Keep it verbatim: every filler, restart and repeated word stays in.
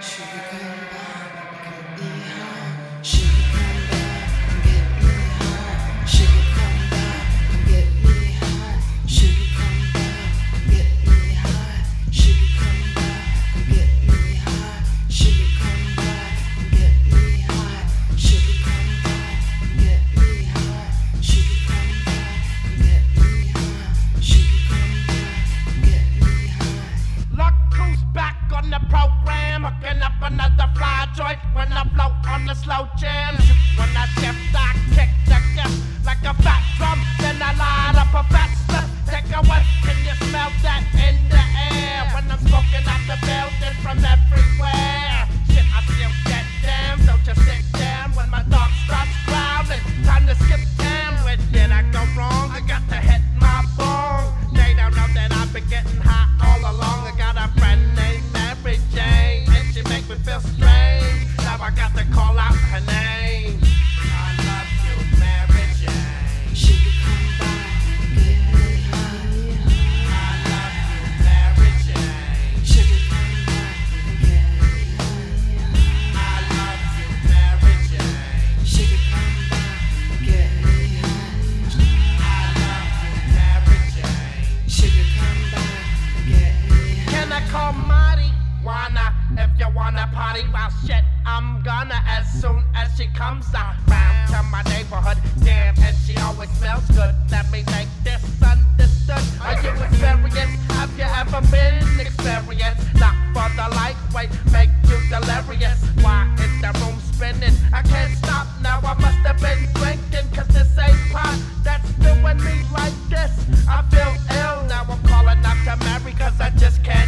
Sugar come by, get me high. Sugar come by, get me high. Sugar come by, get me high. Sugar come by, get me high. Sugar come by, get me high. Sugar come by, get me high. Sugar come by, get me high. Sugar come by, get me high. Sugar come by, get me high. Look who's back on the program, hooking up another fly joint when I float on the slow jam. When I shift, I kick the gift like a fat drum, then I light up a fat split. Take a whiff, can you smell that in the air? When I'm smoking out the building from everywhere. Shit, I still get down, don't you sit down when my dog starts growling. Time to skip town, where did I go wrong? I got to hit my bong. They don't know that I've been getting high all along. I got a friend named Mary Jane, and she make me feel strange. Now I got to call out her name. I love you, Mary Jane. Sugar come by, get me high. I love you, Mary Jane. Sugar come by, get me high. I love you, Mary Jane. Sugar come by, get me high. I love you, Mary Jane. Sugar come by, get me high. Can I call Marty? Wanna, if you wanna party, well shit, I'm gonna as soon as she comes around to my neighborhood. Damn, and she always smells good. Let me make this understood. Are you experienced? Have you ever been experienced? Not for the lightweight, make you delirious. Why is the room spinning? I can't stop now, I must have been drinking. Cause this ain't pot that's doing me like this. I feel ill now, I'm calling out to Mary cause I just can't